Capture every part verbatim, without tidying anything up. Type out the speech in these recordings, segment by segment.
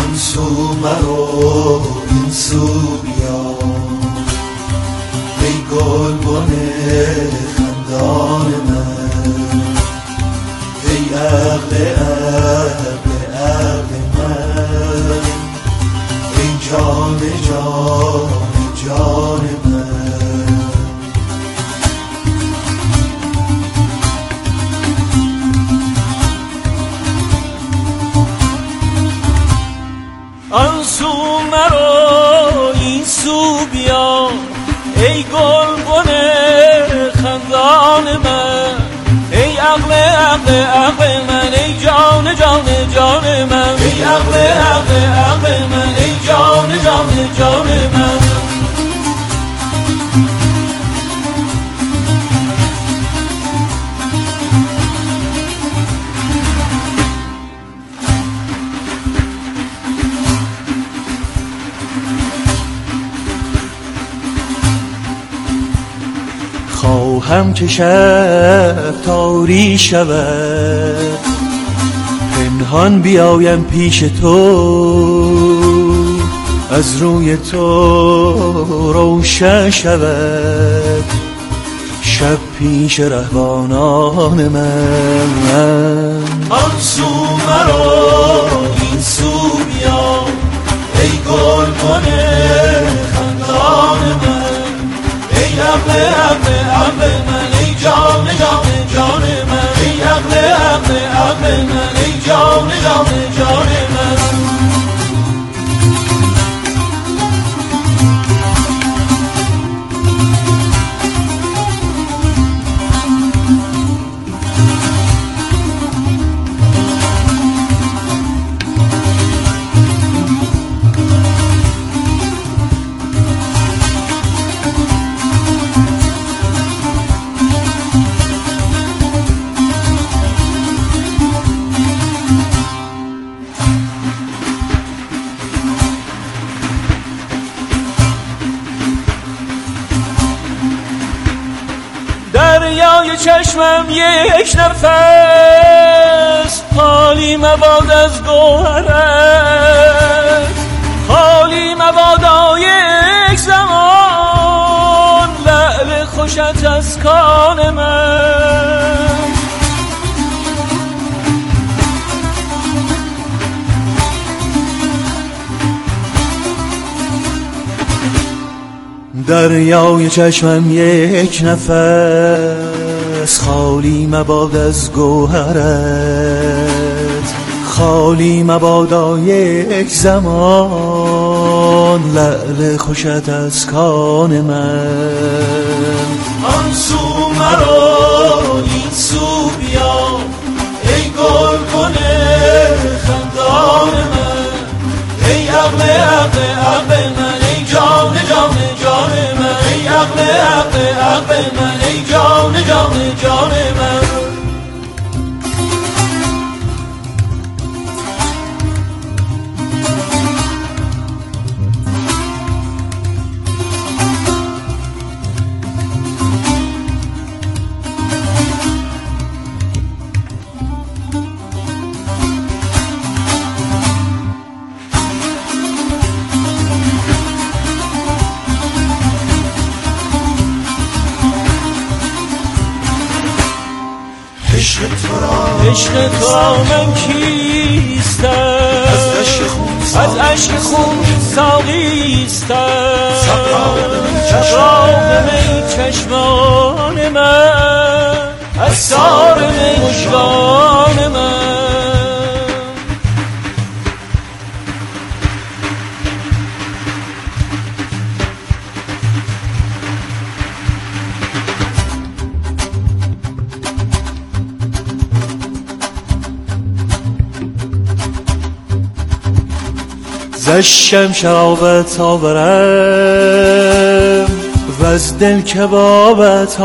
آن سو مرو این سو بیا، ای گلبن خندان من، ای عقل عقل عقل من، ای جان جان جان من. آن سو مرو این سو بیا، ای گلبن خندان من، ای عقل عقل عقل من، ای جان جان جان من، ای عقل عقل عقل من، ای جان جان جان من. خواهم که شب تاری شود، پنهان بیایم پیش تو، از روی تو روشن شود شب پیش رهبانان من. آن سو مرو این سو بیا، ای گلبن خندان من، ای عقل عقل عقل من، ای جان جان جان من، ای عقل عقل عقل من، ای جان جان جان من. دریای چشمم یک نفس، خالی مباد از گوهرت، خالی مبادا یک زمان لعل خوشت از کان من. دریای چشمم یک نفس، خالی مباد از گوهرت، خالی مبادا یک زمان لعل خوشت از کان من. آن سو مرو این سو بیا، ای گلبن خندان من، ای عقل عقل عقل من، ای جان جان جان من، ای عقل عقل عقل من، ای جان جان جان من. عشق تو را من کیستم، از عشق خون ساقیستم، سقراق می چشمان من، از سار مژگان من. زشم شرابت آورم و از دل کبابت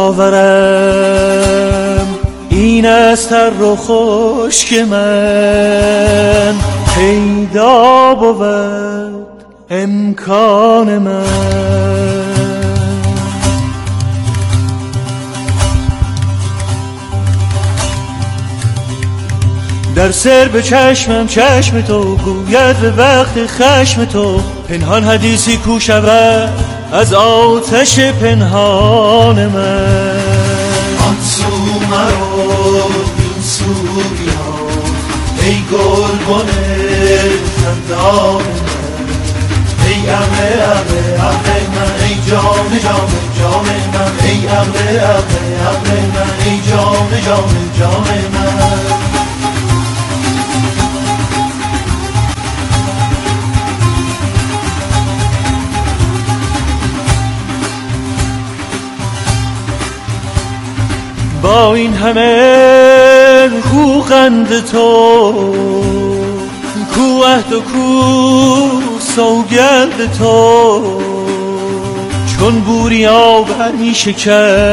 آورم، این است هر و خشک من، پیدا بود امکان من. در سر به چشمم چشم تو گوید به وقت خشم تو، پنهان حدیثی کو شود از آتش پنهان من. آن سو مرو این سو بیا ای گلبن خندان من، ای عقل عقل عقل من، ای جان جان جان من، ای عقل عقل عقل من، ای جان جان جان من. با این همه کو قند تو، کو عهد و کو سوگند تو، چون بوریا برمی شکن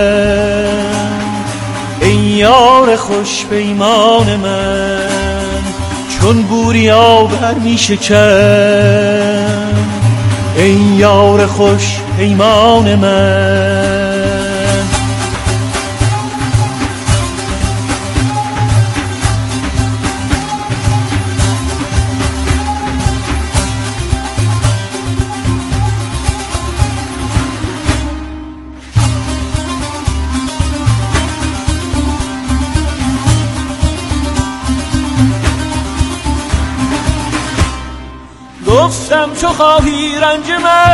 ای یار خوش پیمان من، چون بوریا برمی شکن ای یار خوش پیمان من. گفتم چو خواهی رنج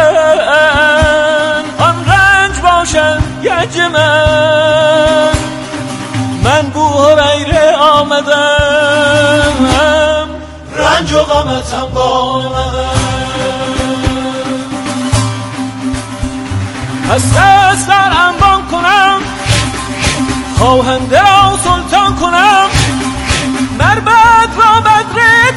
من آن رنج باشد گنج من، من بوهریره آمدم رنج و غمتم با من. از دست در انبان کنم خواهنده را سلطان کنم، مربط را بدر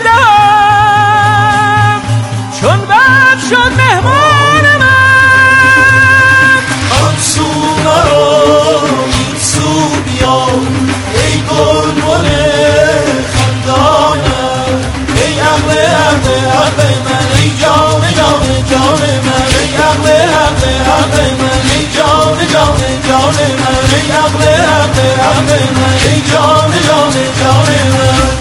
دم چون بد شد مهمان من. آن سو مرو این سو بیا ای گلبن خندانم، ای عقل عقل عقل من، ای جان جان جان من، ای عقل عقل عقل من، ای جان جان جان من، ای عقل عقل عقل من، ای جان جان جان من.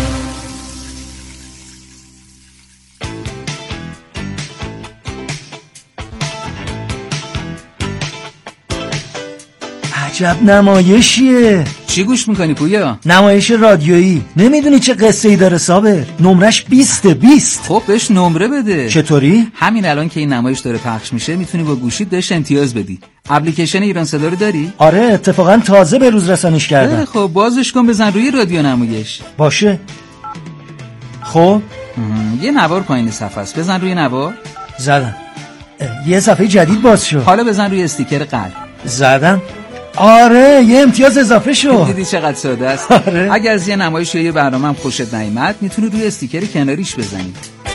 عجب نمایشیه. چی گوش میکنی پویا؟ نمایش رادیویی. نمیدونی چه قصه ای داره صابر؟ نمرش بیسته بیست. خب بهش نمره بده. چطوری؟ همین الان که این نمایش داره پخش میشه میتونی با گوشیت بهش امتیاز بدی. اپلیکیشن ایران صدا رو داری؟ آره اتفاقا تازه به روز رسانیش کردم. خب بازش کن بزن روی رادیو نمایش. باشه. خب یه نوار پایین صفحه است، بزن روی نوار. زدم. یه صفحه جدید باز شد. حالا بزن روی استیکر قلب. زدم. آره یه امتیاز اضافه شد. دیدی چقدر ساده است؟ آره. اگر از یه نمایش یا یه برنامه هم خوشت نیامد میتونی روی استیکر کناریش بزنی.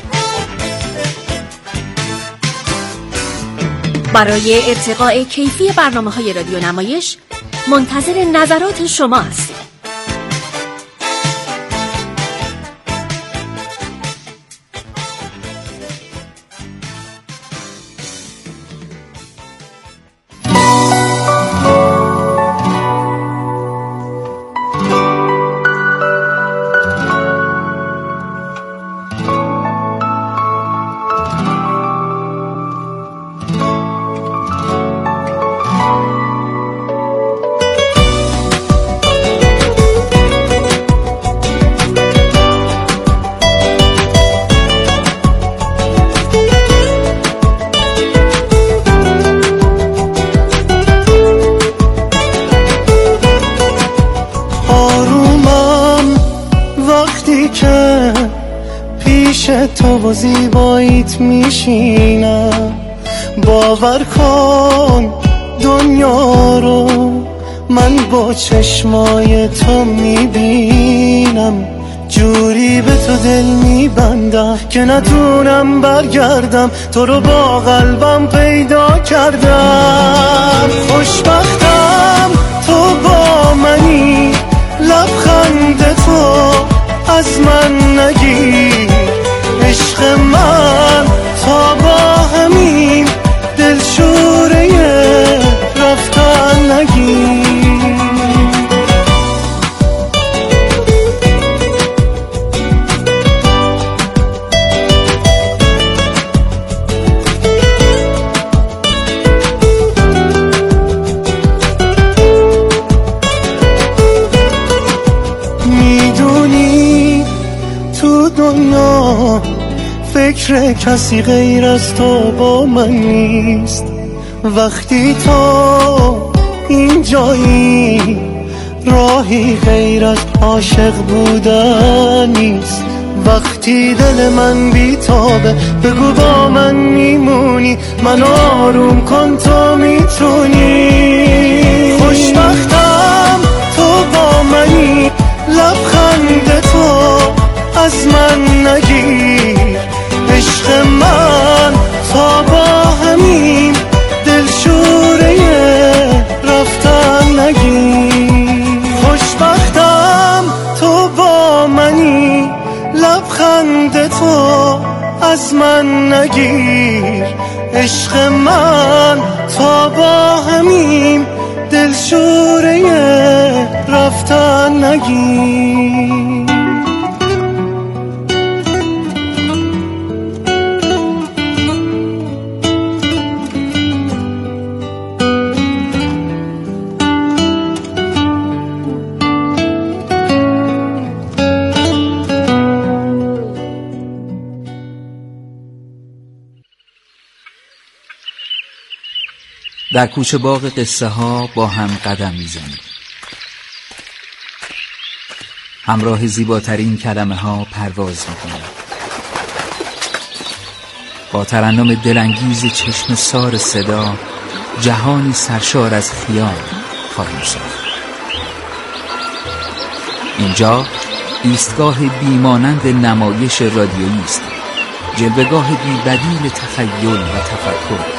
برای ارتقاء کیفی برنامه‌های رادیو نمایش منتظر نظرات شما هستیم. تو زیباییت میشینم، باور کن دنیا رو من با چشمای تو میبینم، جوری به تو دل میبندم که نتونم برگردم، تو رو با قلبم پیدا کردم. خوشبختم تو با منی، لبخند تو از من نگیر، عشق من تا با همین دلشوره رفتن نگیر. دنیا فکر کسی غیر از تو با من نیست. وقتی تو اینجایی راهی غیر از عاشق بودن نیست. وقتی دل من بیتابه بگو با من میمونی، من آروم کن تو میتونی. خوشبختم تو با منی، لبخند تو از من نگیر. عشق من تا با همین دلشوره رفتن نگیر. خوشبختم تو با منی، لبخند تو از من نگیر. عشق من تا با همین دلشوره رفتن نگیر. در کوچه باغ قصه ها با هم قدم میزنیم، همراه زیباترین کلمه ها پرواز میکنیم، با ترنم دلانگیز چشم سار صدا جهانی سرشار از خیال خواهیم ساخت. اینجا ایستگاه بیمانند نمایش رادیویی است، جلوه‌گاه بی‌بدیل تخیل و تفکر.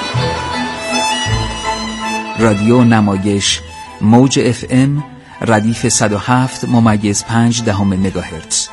رادیو نمایش موج اف ام ردیف صد و هفت ممیز پنج دهم مگاهرتز.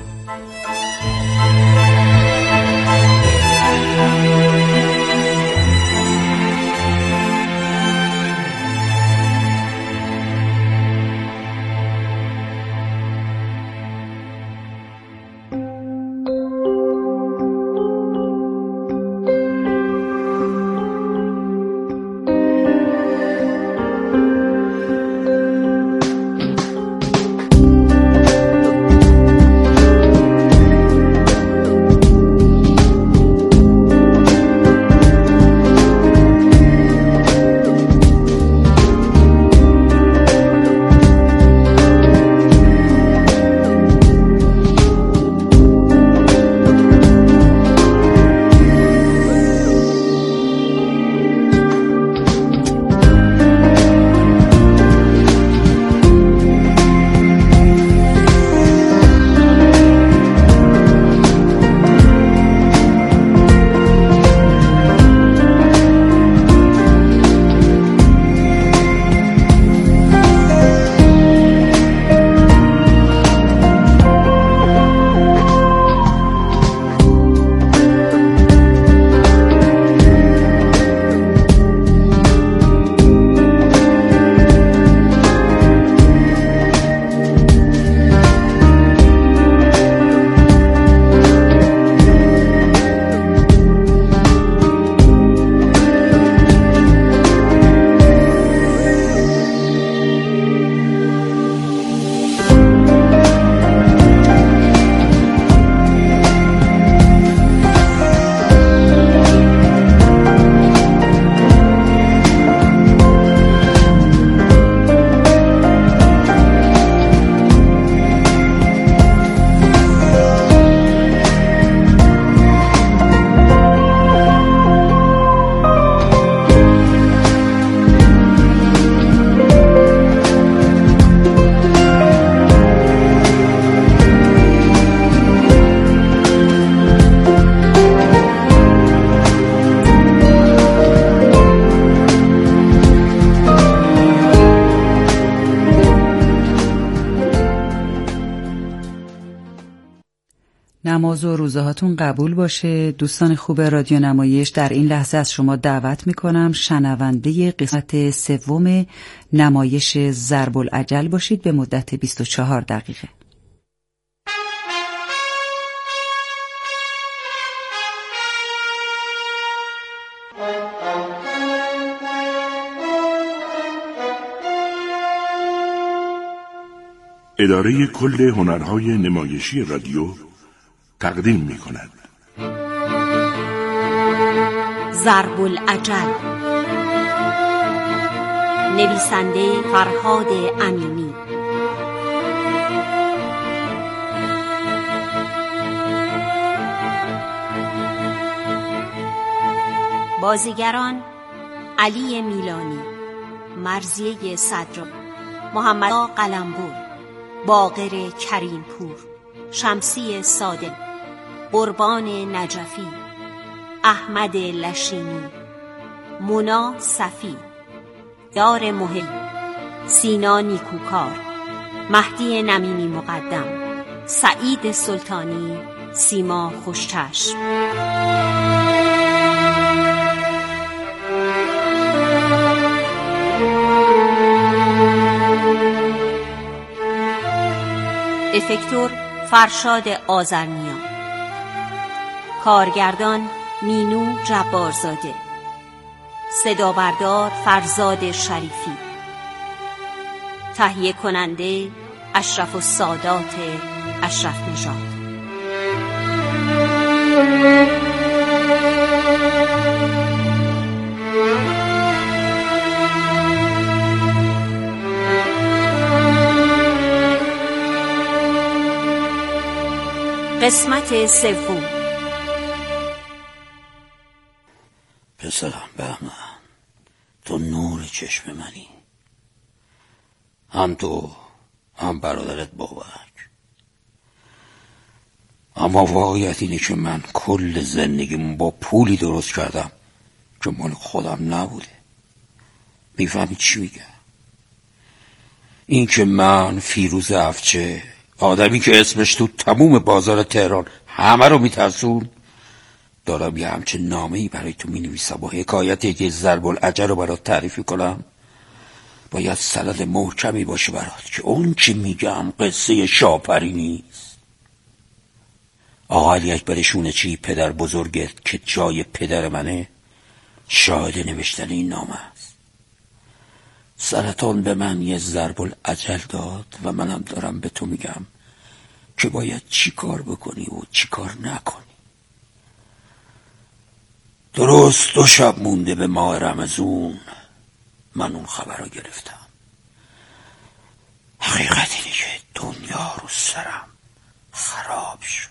نماز و روزه هاتون قبول باشه. دوستان خوب رادیو نمایش، در این لحظه از شما دعوت میکنم شنونده قسمت سوم نمایش ضرب العجل باشید به مدت بیست و چهار دقیقه. اداره کل هنرهای نمایشی رادیو تقدیم می کند. ضرب العجل، نویسنده فرهاد امینی، بازیگران علی میلانی، مرضیه صدرا، محمد قلمبر، باقر کریمپور، شمسی صادق، قربان نجفی، احمد لشینی، مونا صفی، دار محل، سینا نیکوکار، مهدی نمیمی مقدم، سعید سلطانی، سیما خوشچشم. افکتور فرشاد آذرنیا، کارگردان مینو جبارزاده، صدا بردار فرزاد شریفی، تهیه کننده اشرف السادات اشرف نژاد. قسمت سوم. پسرم بهمن، تو نور چشم منی، هم تو هم برادرت بابک. اما واقعیت اینه که من کل زندگیمون با پولی درست کردم که مال خودم نبوده. میفهمی چی میگم؟ این که من فیروز افچه، آدمی که اسمش تو تموم بازار تهران همه رو میترسون، دارم یه همچه نامه‌ای برای تو مینویسم و حکایت یه ضرب العجل رو برات تعریف کنم. باید سند محکمی باشه برات که اون چی میگم قصه شاپری نیست. آقا علی اکبر شونچی، پدر بزرگت که جای پدر منه، شاهد نوشتن این نامه است. سرطان به من یه ضرب العجل داد و منم دارم به تو میگم که باید چی کار بکنی و چی کار نکنی. درست دو شب مونده به ماه رمضون من اون خبر رو گرفتم. حقیقت اینه که دنیا رو سرم خراب شد.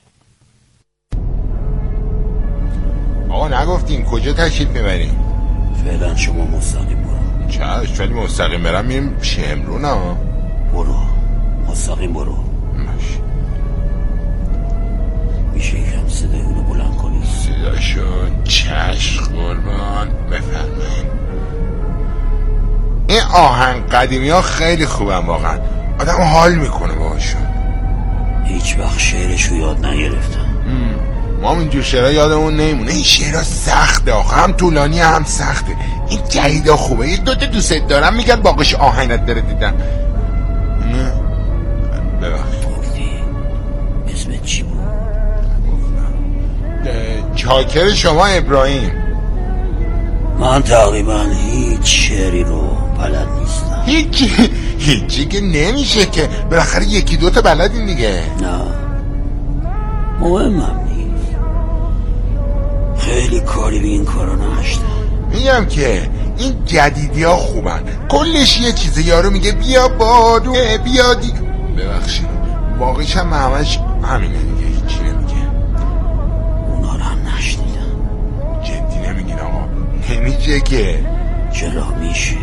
آقا نگفتین کجا تشریف میبرین؟ فعلا شما مستقیم برو. چشم، ولی مستقیم برم میریم شمرون ها. برو مستقیم برو. ماشی. میشه یکم صدای اونو بلند کنی؟ صداشون چشم قربان. بفرمایید. این آهنگ قدیمی ها خیلی خوبن واقعا، آدم حال میکنه باشون. هیچ وقت شعرشو یاد نگرفتم. ما اینجور شعرها یادمون نمیمونه. این شعرها سخته آخه، هم طولانی هم سخته. این جدیدا خوبه. یه دوتا دوست دارم میگن باقش آهنگت داره دیدن. نه ببخش. گفتی اسمت چی بود؟ چاکر شما ابراهیم. من تقریبا هیچ شعری رو بلد نیستم. هیچی هیچی که نمیشه که، بالاخره یکی دوتا بلدین دیگه. نه مهمم نیست، خیلی کاری به این کارا نشدم. میگم که این جدیدی ها خوبن، کلش یه چیزه. یارو میگه بیا بادوه بیا دی. ببخشید باقیش هم همش همینه دیگه، هیچی نمیگه. اونا رو هم نشنیدم. جدی نمیگین آقا؟ نمیشه که. چرا میشه؟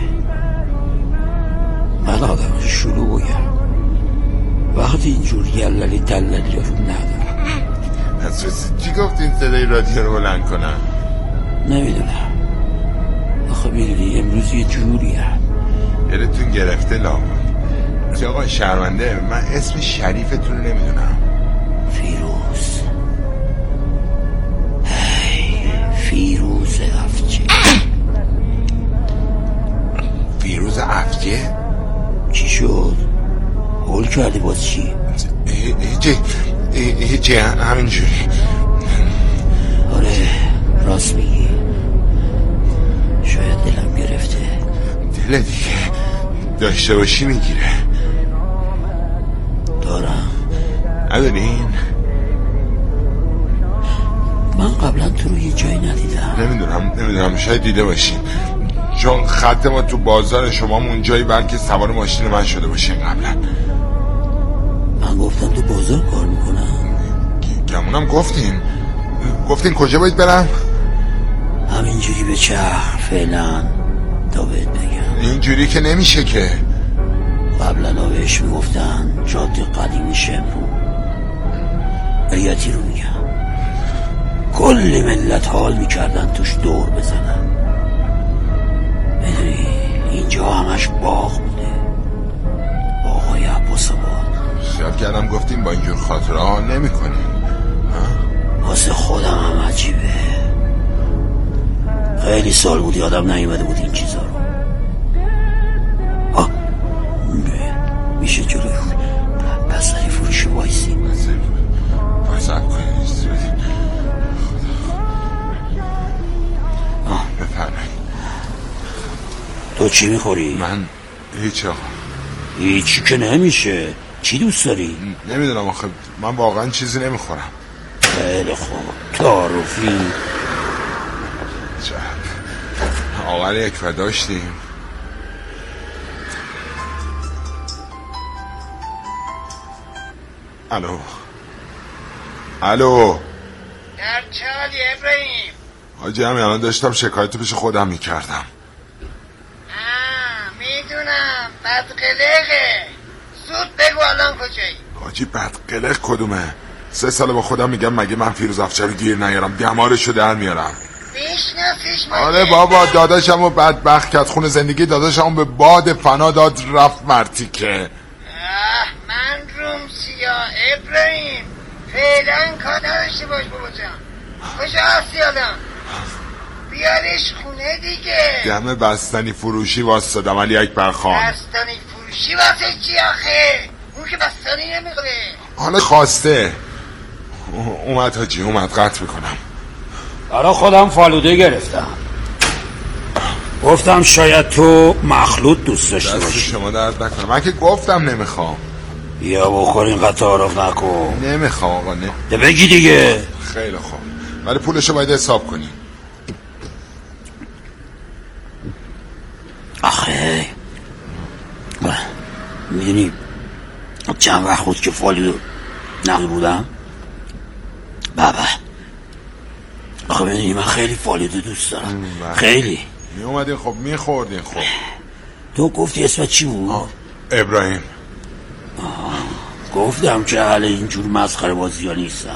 من آدم شلوغیم، وقتی اینجور یللی تللی رو ندارم. از رسید چی گفتین صدای رادیو رو بلند کنم؟ نمیدونم آخه میدونی امروز یه جوری هم دلتون گرفته لابد. آقا شرمنده، من اسم شریفتون رو نمیدونم. فیروز. هی فیروز افجه. فیروز افجه؟ چی شد؟ هول کردی باز چی؟ هیچی هیچی همینجوری. آره راست میگی، شاید دلم گرفته. دل دیگه داشته باشی میگیره. دارم. ندارین؟ من قبلا تو رو یه جایی ندیدم. نمیدونم نمیدونم شاید دیده باشین، چون خط ما تو بازار شما اون جایی بلکه سوار ماشین من شده باشین قبلا. من گفتم تو بازار کار میکنم. گمونم گفتین گفتین کجا باید برم؟ همینجوری به چرخ فعلا تا بهت بگم. اینجوری که نمیشه که. قبلا ها بهش میگفتن جاده قدیمی شمرو. ریاتی رو میگم، کل ملت حال میکردن توش دور بزنن. میدونی اینجا همش باغ بوده، باغای عباس آباد. شاید کردم گفتیم با اینجور خاطره ها نمی کنیم. واسه خودم هم عجیبه، خیلی سال بود یادم نیومده بود این چیزا رو. آه میشه جلوی بستنی فروشی وایسی بازم کنید بفرمایید. تو چی میخوری؟ من هیچ آقا. هیچی که نمیشه. چی دوست داری؟ نمیدونم آخه من واقعا چیزی نمیخورم. خیلی خوب تعارفی. آقا یک و داشتیم. الو الو در چه حالی ابراهیم؟ حاجی همین الان داشتم شکایت پیش خودم میکردم. آه میدونم بدقلقه. زود بگو الان کجایی؟ حاجی بدقلق کدومه؟ سه ساله با خودم میگم مگه من فیروز افچه رو گیر نیارم، دمارشو در میارم. میشناسیش مگه؟ آره بابا داداشمو بدبخت کرد، خون زندگی داداشمو به باد فنا داد رفت مرتیکه. آه من روم سیاه ابراهیم، فعلا کار نداشته باش بابا جان. کجا هستی الان؟ بیارش خونه دیگه. دم بستنی فروشی واسدادم علی اکبر خان. بستنی فروشی واسه چی آخه؟ اون که بستنی نمیخوره. حالا خواسته اومد حاجی اومد قطع میکنم. برای خودم فالوده گرفتم، گفتم شاید تو مخلوط دوست داشته باشی. شما درد نکنم، من که گفتم نمیخوام. بیا بخور اینقدر تعارف نکن. نمیخوام آقا نه. ده بگی دیگه. خیلی خوب ولی پولشو باید حساب کنی. آخه میدونی چند وقت بود که فالو نقل بودم بابا. آخه میدونی من خیلی فالودو دوست دارم. خیلی می اومدین خب میخوردین. خب تو گفتی اسمت چی بود؟ آه. ابراهیم. آه. گفتم که اهل اینجور مسخره بازی ها نیستم.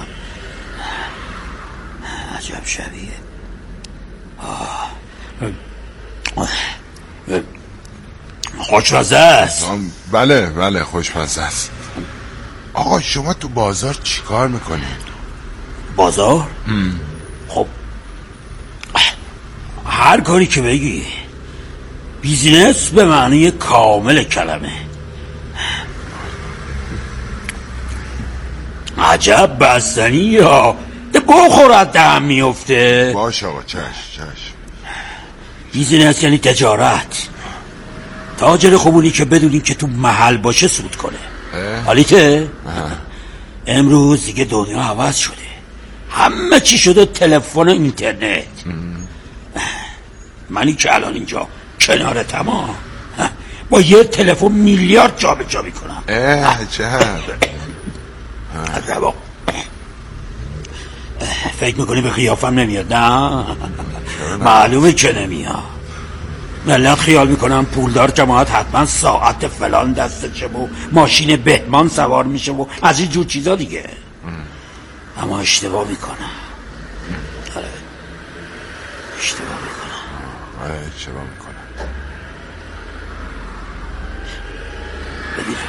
عجب شبیه. آه. خوشمزه است. بله بله خوشمزه است. آقا شما تو بازار چی کار میکنین؟ بازار؟ هم. خب هر کاری که بگی. بیزینس به معنی کامل کلمه. عجب بستنی یا ده بخورد دهم میفته. باش آقا چش چش. بیزینس یعنی تجارت. تاجر خوبونی که بدونی که تو محل باشه سود کنه. حالیته؟ امروز دیگه دنیا عوض شده، همه چی شده تلفن اینترنت. منی که الان اینجا کنار تمام با یه تلفن میلیارد جا به جا میکنم. عجب. عجب. فکر میکنی به خیافم نمیاد؟ نه معلومه که نمیاد. ملت خیال میکنم پولدار جماعت حتما ساعت فلان دستشه و ماشین بهمان سوار میشه و از این جور چیزا دیگه. اما اشتباه میکنم. آره اشتباه میکنم. آره اشتباه میکنم. ببینم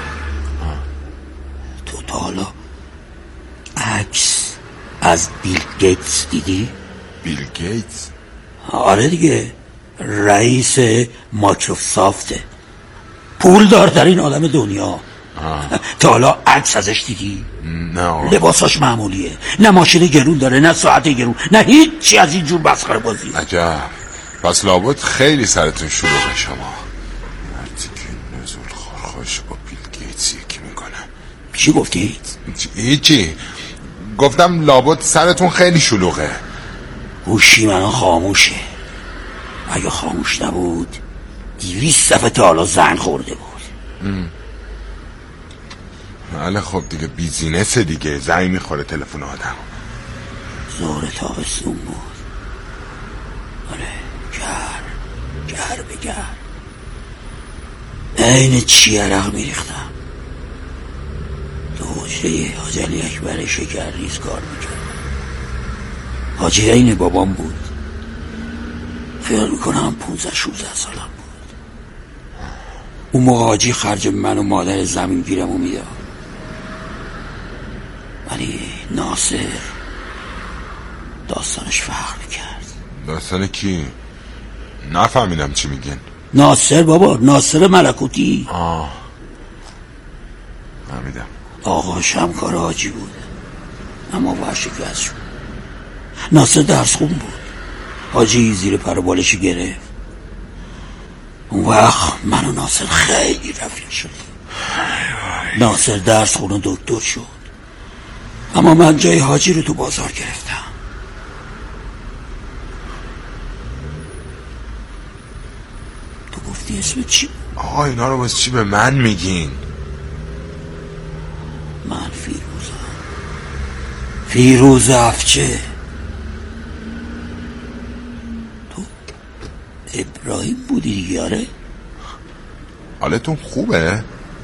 تو تا حالا عکس از بیل گیتس دیدی؟ بیل گیتس؟ آره دیگه، رئیس مایکروسافته، پول دار در این عالم دنیا. تا حالا عکس ازش دیدی؟ نه. لباساش معمولیه، نه ماشین گرون داره نه ساعت گرون نه هیچی از این جور مسخره بازی. عجب. پس لابد خیلی سرتون شلوغه شما. مرتی که نزول خورخوش با بیل گیتس یکی میکنم. چی گفتی؟ هیچی. گفتم لابد سرتون خیلی شلوغه. گوشی من خاموشه. اگه خاموش نبود دویست دفعه تا حالا زنگ خورده بود. بله خب دیگه بیزینس دیگه، زنگ میخوره تلفن آدم. زور تابستون بود. آره گر گر بگر این چی عرق میریختم. تو حجره حاجی علی اکبر شکرریز کار میکردم. حاجی این بابام بود. فکر میکنم پونزده شوزده سالم بود. اون موقع حاجی خرج من و مادر زمین گیرمو میداد. ولی ناصر داستانش فرق میکرد. داستان کی؟ نفهمیدم چی میگن. ناصر بابا، ناصر ملکوتی. آه فهمیدم. آقاش هم کار حاجی بود اما ورشکست شد. ناصر درس خون بود. حاجی زیر پر و بالش گرفت. اون وقت من و ناصر خیلی رفیق شد. ناصر درس خون و دکتر شد اما من جای حاجی رو تو بازار گرفتم. تو گفتی اسم چی؟ آقا اینا رو باز چی به من میگین؟ من فیروزم، فیروز افچه. تو ابراهیم بودی دیگه؟ آره. حالتون خوبه؟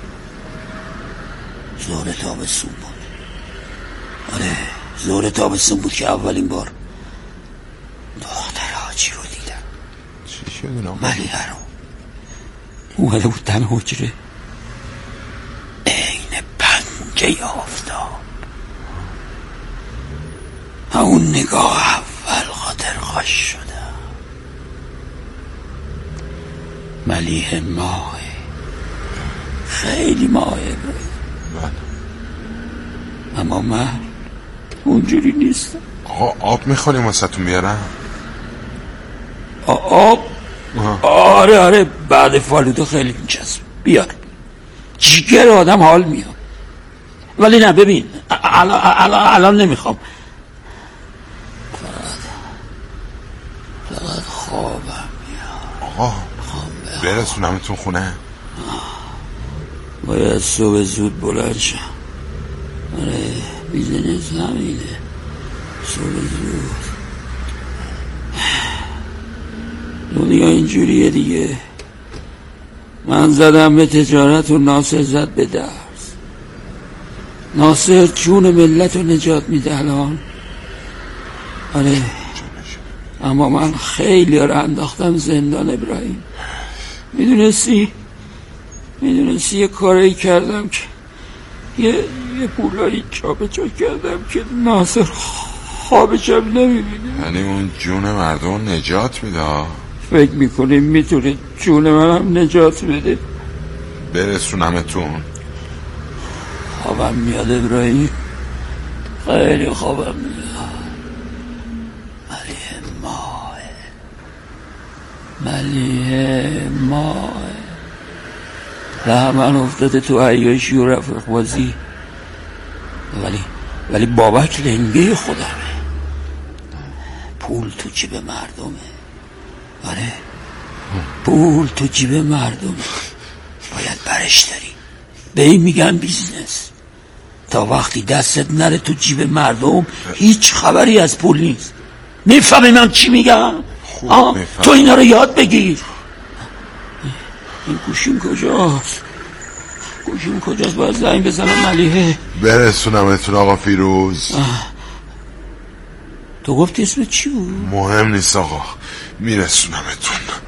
زور تابستون بود. آره زور تابستون بود که اولین بار دختر حاجی رو دیدم. چی شد اینا؟ ملیه رو اومده بود دم حجره عین پنجه آفتاب. همون نگاه اول خاطر خوش شدم. ملیه ماه، خیلی ماه بود. اما من اونجوری نیستم. آقا آب میخوریم واسه تون بیارم؟ آب؟ آره آره بعد فالودو خیلی میچسب. بیار، جیگر آدم حال میاد. ولی نه ببین الان الان الان نمیخوام. فقط فقط خوابم میاد. آقا برسونمتون خونه؟ باید صبح زود بلند شم. آره بیزنس همینه، صبح زود. دنیا اینجوریه دیگه. من زدم به تجارت و ناصر زد به درس. ناصر جون ملت رو نجات میده الان. آره اما من خیلی رو انداختم زندان. ابراهیم میدونستی میدونستی یه کاری کردم که یه یه پولایی جا به جا کردم که ناصر خوابشم نمیبینه. یعنی اون جون مردم نجات میده؟ فکر میکنیم میتونه جون منم نجات بده؟ برسونمتون. خوابم میاد ابراهیم، خیلی خوابم میاد. ملیه ماه، ملیه ماه لحمن افتاده تو عیاشی و رفیق بازی. ولی ولی بابک لنگه خودمه. پول تو جیب مردمه. آره پول تو جیب مردمه، باید برش داری. به این میگن بیزنس. تا وقتی دستت نره تو جیب مردم هیچ خبری از پول نیست. میفهمی من چی میگم؟ تو اینا رو یاد بگیر. این گوشیم کجاست؟ گوشیم کجاست؟ باید زنگ بزنم ملیحه. برسونمتون آقا فیروز. آه. تو گفتی اسم چی بود؟ مهم نیست آقا، میرسونمتون.